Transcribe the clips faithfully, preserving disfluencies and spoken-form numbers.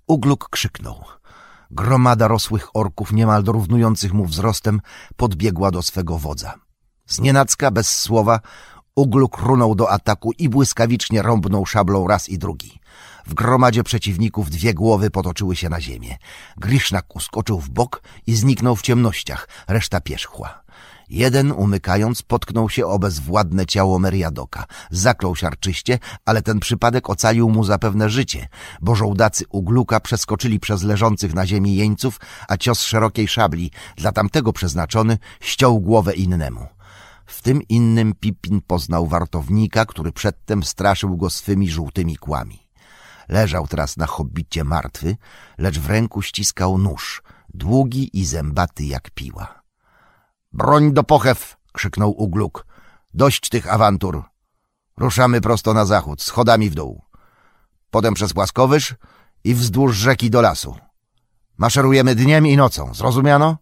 Ugluk krzyknął. Gromada rosłych orków, niemal dorównujących mu wzrostem, podbiegła do swego wodza. Znienacka, bez słowa, Ugluk runął do ataku i błyskawicznie rąbnął szablą raz i drugi. W gromadzie przeciwników dwie głowy potoczyły się na ziemię. Grishnak uskoczył w bok i zniknął w ciemnościach, reszta pierzchła. Jeden, umykając, potknął się o bezwładne ciało Meriadoka. Zaklął siarczyście, ale ten przypadek ocalił mu zapewne życie, bo żołdacy Ugluka przeskoczyli przez leżących na ziemi jeńców, a cios szerokiej szabli, dla tamtego przeznaczony, ściął głowę innemu. W tym innym Pippin poznał wartownika, który przedtem straszył go swymi żółtymi kłami. Leżał teraz na hobbicie martwy, lecz w ręku ściskał nóż, długi i zębaty jak piła. — Broń do pochew! — krzyknął Ugluk. — Dość tych awantur. Ruszamy prosto na zachód, schodami w dół. Potem przez Płaskowyż i wzdłuż rzeki do lasu. Maszerujemy dniem i nocą, zrozumiano?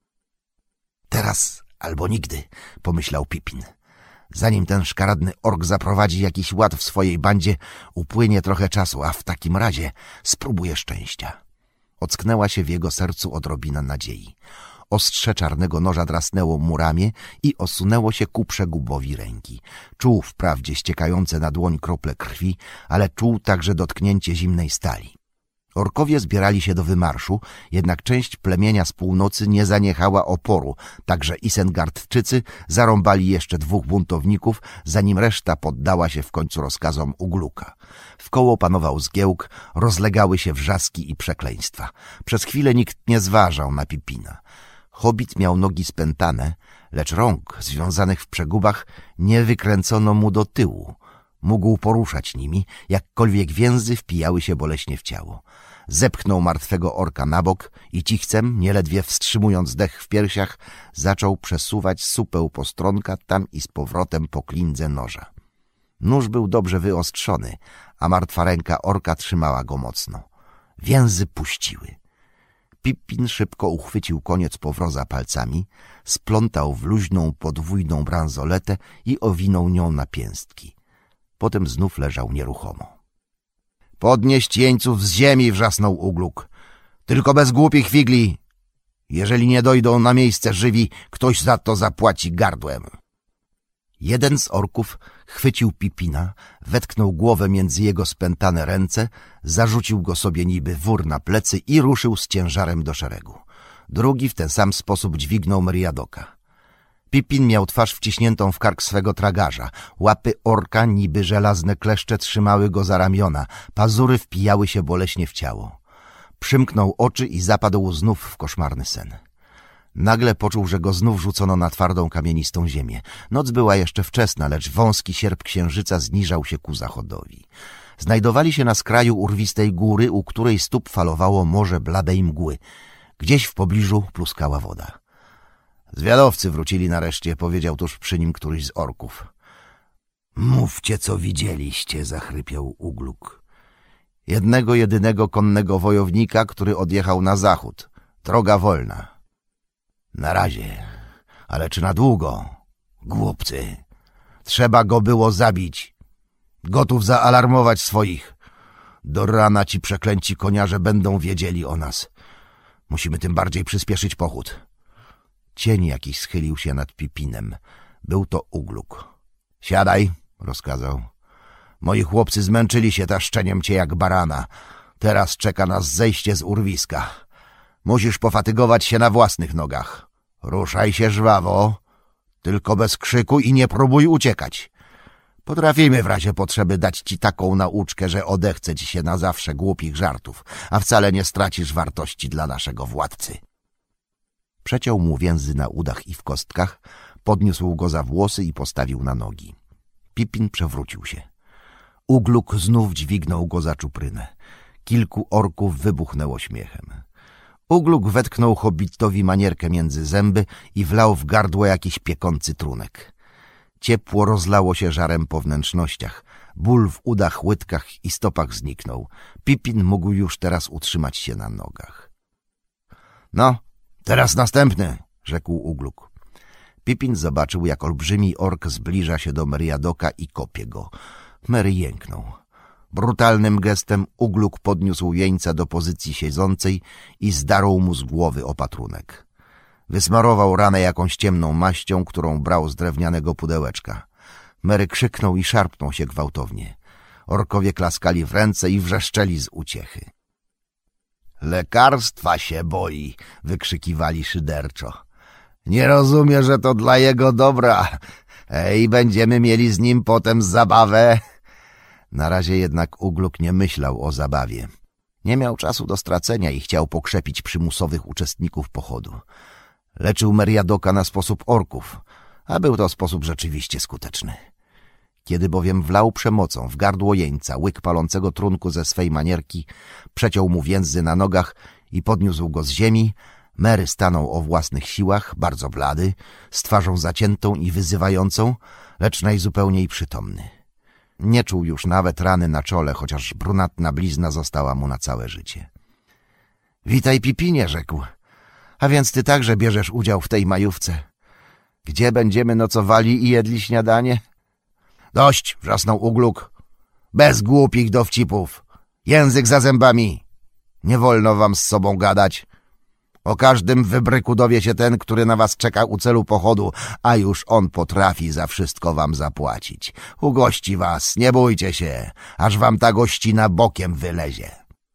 Teraz albo nigdy, pomyślał Pippin. Zanim ten szkaradny ork zaprowadzi jakiś ład w swojej bandzie, upłynie trochę czasu, a w takim razie spróbuje szczęścia. Ocknęła się w jego sercu odrobina nadziei. Ostrze czarnego noża drasnęło mu ramię i osunęło się ku przegubowi ręki. Czuł wprawdzie ściekające na dłoń krople krwi, ale czuł także dotknięcie zimnej stali. Orkowie zbierali się do wymarszu, jednak część plemienia z północy nie zaniechała oporu, także Isengardczycy zarąbali jeszcze dwóch buntowników, zanim reszta poddała się w końcu rozkazom Ugluka. Wkoło panował zgiełk, rozlegały się wrzaski i przekleństwa. Przez chwilę nikt nie zważał na Pippina. Hobbit miał nogi spętane, lecz rąk związanych w przegubach nie wykręcono mu do tyłu. Mógł poruszać nimi, jakkolwiek więzy wpijały się boleśnie w ciało. Zepchnął martwego orka na bok i cichcem, nieledwie wstrzymując dech w piersiach, zaczął przesuwać supeł postronka tam i z powrotem po klindze noża. Nóż był dobrze wyostrzony, a martwa ręka orka trzymała go mocno. Więzy puściły. Pippin szybko uchwycił koniec powroza palcami, splątał w luźną podwójną bransoletę i owinął nią napięstki. Potem znów leżał nieruchomo. — Podnieść jeńców z ziemi! — wrzasnął Ugluk. — Tylko bez głupich figli! Jeżeli nie dojdą na miejsce żywi, ktoś za to zapłaci gardłem. Jeden z orków chwycił Pippina, wetknął głowę między jego spętane ręce, zarzucił go sobie niby wór na plecy i ruszył z ciężarem do szeregu. Drugi w ten sam sposób dźwignął Meriadoka. Pippin miał twarz wciśniętą w kark swego tragarza. Łapy orka, niby żelazne kleszcze, trzymały go za ramiona. Pazury wpijały się boleśnie w ciało. Przymknął oczy i zapadł znów w koszmarny sen. Nagle poczuł, że go znów rzucono na twardą, kamienistą ziemię. Noc była jeszcze wczesna, lecz wąski sierp księżyca zniżał się ku zachodowi. Znajdowali się na skraju urwistej góry, u której stóp falowało morze bladej mgły. Gdzieś w pobliżu pluskała woda. Zwiadowcy wrócili nareszcie, powiedział tuż przy nim któryś z orków. Mówcie, co widzieliście, zachrypiał Ugluk. Jednego jedynego konnego wojownika, który odjechał na zachód. Droga wolna. Na razie, ale czy na długo? Głupcy. Trzeba go było zabić. Gotów zaalarmować swoich. Do rana ci przeklęci koniarze będą wiedzieli o nas. Musimy tym bardziej przyspieszyć pochód. Cień jakiś schylił się nad Pippinem. Był to Ugluk. — Siadaj — rozkazał. — Moi chłopcy zmęczyli się taszczeniem cię jak barana. Teraz czeka nas zejście z urwiska. Musisz pofatygować się na własnych nogach. Ruszaj się żwawo, tylko bez krzyku i nie próbuj uciekać. Potrafimy w razie potrzeby dać ci taką nauczkę, że odechce ci się na zawsze głupich żartów, a wcale nie stracisz wartości dla naszego władcy. Przeciął mu więzy na udach i w kostkach, podniósł go za włosy i postawił na nogi. Pippin przewrócił się. Ugluk znów dźwignął go za czuprynę. Kilku orków wybuchnęło śmiechem. Ugluk wetknął hobbitowi manierkę między zęby i wlał w gardło jakiś piekący trunek. Ciepło rozlało się żarem po wnętrznościach. Ból w udach, łydkach i stopach zniknął. Pippin mógł już teraz utrzymać się na nogach. — No, teraz następny! — rzekł Ugluk. Pippin zobaczył, jak olbrzymi ork zbliża się do Meriadoka i kopie go. Merry jęknął. Brutalnym gestem Ugluk podniósł jeńca do pozycji siedzącej i zdarł mu z głowy opatrunek. Wysmarował ranę jakąś ciemną maścią, którą brał z drewnianego pudełeczka. Mary krzyknął i szarpnął się gwałtownie. Orkowie klaskali w ręce i wrzeszczeli z uciechy. Lekarstwa się boi, wykrzykiwali szyderczo. Nie rozumie, że to dla jego dobra. Ej, będziemy mieli z nim potem zabawę. Na razie jednak Ugluk nie myślał o zabawie. Nie miał czasu do stracenia i chciał pokrzepić przymusowych uczestników pochodu. Leczył Meriadoka na sposób orków, a był to sposób rzeczywiście skuteczny. Kiedy bowiem wlał przemocą w gardło jeńca łyk palącego trunku ze swej manierki, przeciął mu więzy na nogach i podniósł go z ziemi, Mary stanął o własnych siłach, bardzo blady, z twarzą zaciętą i wyzywającą, lecz najzupełniej przytomny. Nie czuł już nawet rany na czole, chociaż brunatna blizna została mu na całe życie. — Witaj, Pipinie — rzekł. — A więc ty także bierzesz udział w tej majówce. Gdzie będziemy nocowali i jedli śniadanie? — Dość! — wrzasnął Ugluk. — Bez głupich dowcipów! Język za zębami! Nie wolno wam z sobą gadać. O każdym wybryku dowie się ten, który na was czeka u celu pochodu, a już on potrafi za wszystko wam zapłacić. Ugości was, nie bójcie się, aż wam ta gościna bokiem wylezie.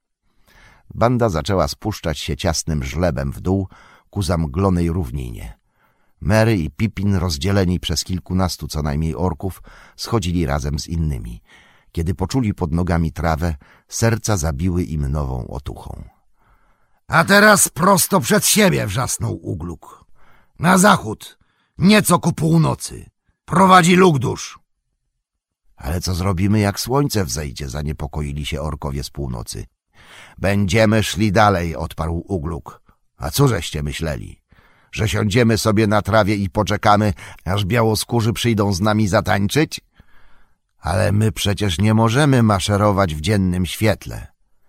Banda zaczęła spuszczać się ciasnym żlebem w dół ku zamglonej równinie. Mary i Pippin, rozdzieleni przez kilkunastu co najmniej orków, schodzili razem z innymi. Kiedy poczuli pod nogami trawę, serca zabiły im nową otuchą. A teraz prosto przed siebie, wrzasnął Ugluk. Na zachód, nieco ku północy. Prowadzi Lugdusz. Ale co zrobimy, jak słońce wzejdzie? Zaniepokoili się orkowie z północy. Będziemy szli dalej, odparł Ugluk. A cóżeście myśleli? Że siądziemy sobie na trawie i poczekamy, aż białoskórzy przyjdą z nami zatańczyć? Ale my przecież nie możemy maszerować w dziennym świetle.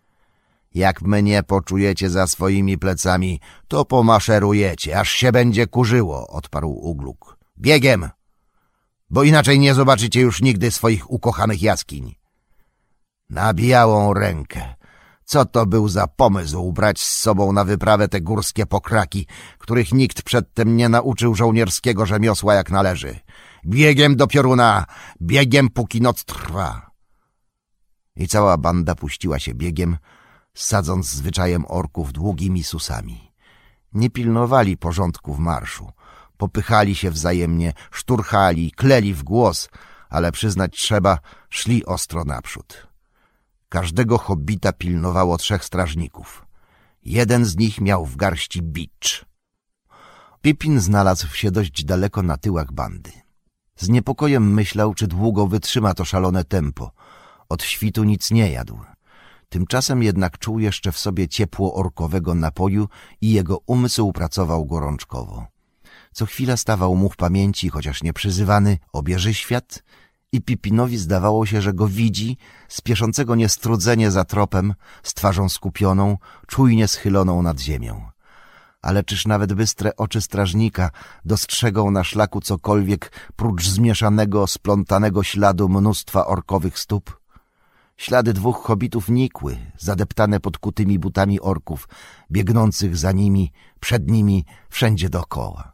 Jak mnie poczujecie za swoimi plecami, to pomaszerujecie, aż się będzie kurzyło, odparł Ugluk. Biegiem, bo inaczej nie zobaczycie już nigdy swoich ukochanych jaskiń. Na białą rękę. Co to był za pomysł brać z sobą na wyprawę te górskie pokraki, których nikt przedtem nie nauczył żołnierskiego rzemiosła jak należy? Biegiem do pioruna, biegiem póki noc trwa. I cała banda puściła się biegiem, sadząc zwyczajem orków długimi susami. Nie pilnowali porządku w marszu, popychali się wzajemnie, szturchali, kleli w głos, ale przyznać trzeba, szli ostro naprzód. Każdego hobbita pilnowało trzech strażników. Jeden z nich miał w garści bicz. Pippin znalazł się dość daleko na tyłach bandy. Z niepokojem myślał, czy długo wytrzyma to szalone tempo. Od świtu nic nie jadł. Tymczasem jednak czuł jeszcze w sobie ciepło orkowego napoju i jego umysł pracował gorączkowo. Co chwila stawał mu w pamięci, chociaż nieprzyzywany, obieży świat i Pippinowi zdawało się, że go widzi, spieszącego niestrudzenie za tropem, z twarzą skupioną, czujnie schyloną nad ziemią. Ale czyż nawet bystre oczy strażnika dostrzegą na szlaku cokolwiek prócz zmieszanego, splątanego śladu mnóstwa orkowych stóp? Ślady dwóch hobbitów nikły, zadeptane pod kutymi butami orków, biegnących za nimi, przed nimi, wszędzie dookoła.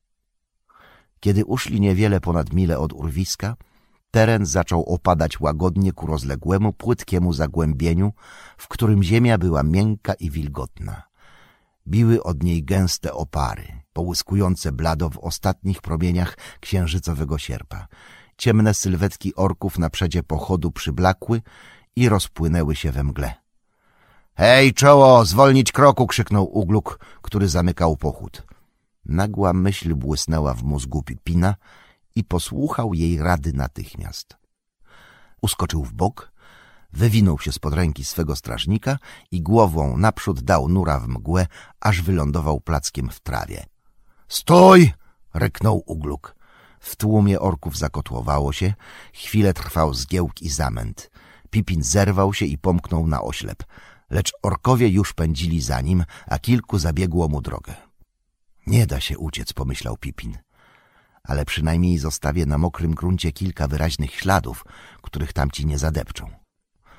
Kiedy uszli niewiele ponad milę od urwiska, teren zaczął opadać łagodnie ku rozległemu, płytkiemu zagłębieniu, w którym ziemia była miękka i wilgotna. Biły od niej gęste opary, połyskujące blado w ostatnich promieniach księżycowego sierpa. Ciemne sylwetki orków na przedzie pochodu przyblakły i rozpłynęły się we mgle. — Hej, czoło, zwolnić kroku! — krzyknął Ugluk, który zamykał pochód. Nagła myśl błysnęła w mózgu Pippina i posłuchał jej rady natychmiast. Uskoczył w bok, wywinął się spod ręki swego strażnika i głową naprzód dał nura w mgłę, aż wylądował plackiem w trawie. — Stój! — ryknął Ugluk. W tłumie orków zakotłowało się, chwilę trwał zgiełk i zamęt. Pippin zerwał się i pomknął na oślep, lecz orkowie już pędzili za nim, a kilku zabiegło mu drogę. Nie da się uciec, pomyślał Pippin, ale przynajmniej zostawię na mokrym gruncie kilka wyraźnych śladów, których tamci nie zadepczą.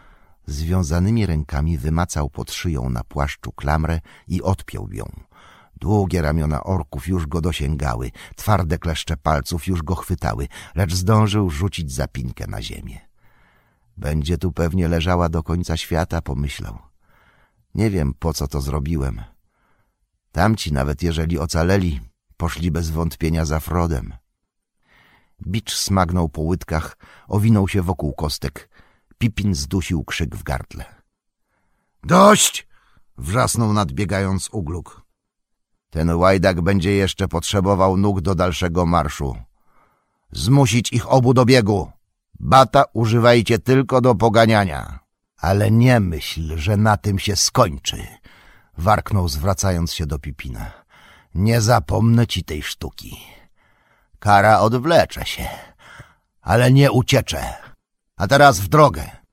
Związanymi rękami wymacał pod szyją na płaszczu klamrę i odpiął ją. Długie ramiona orków już go dosięgały, twarde kleszcze palców już go chwytały, lecz zdążył rzucić zapinkę na ziemię. Będzie tu pewnie leżała do końca świata, pomyślał. Nie wiem, po co to zrobiłem. Tamci, nawet jeżeli ocaleli, poszli bez wątpienia za Frodem. Bicz smagnął po łydkach, owinął się wokół kostek. Pippin zdusił krzyk w gardle. Dość! Wrzasnął nadbiegając Ugluk. Ten łajdak będzie jeszcze potrzebował nóg do dalszego marszu. Zmusić ich obu do biegu. Bata używajcie tylko do poganiania. Ale nie myśl, że na tym się skończy, warknął, zwracając się do Pippina. Nie zapomnę ci tej sztuki. Kara odwlecze się, ale nie ucieczę. A teraz w drogę.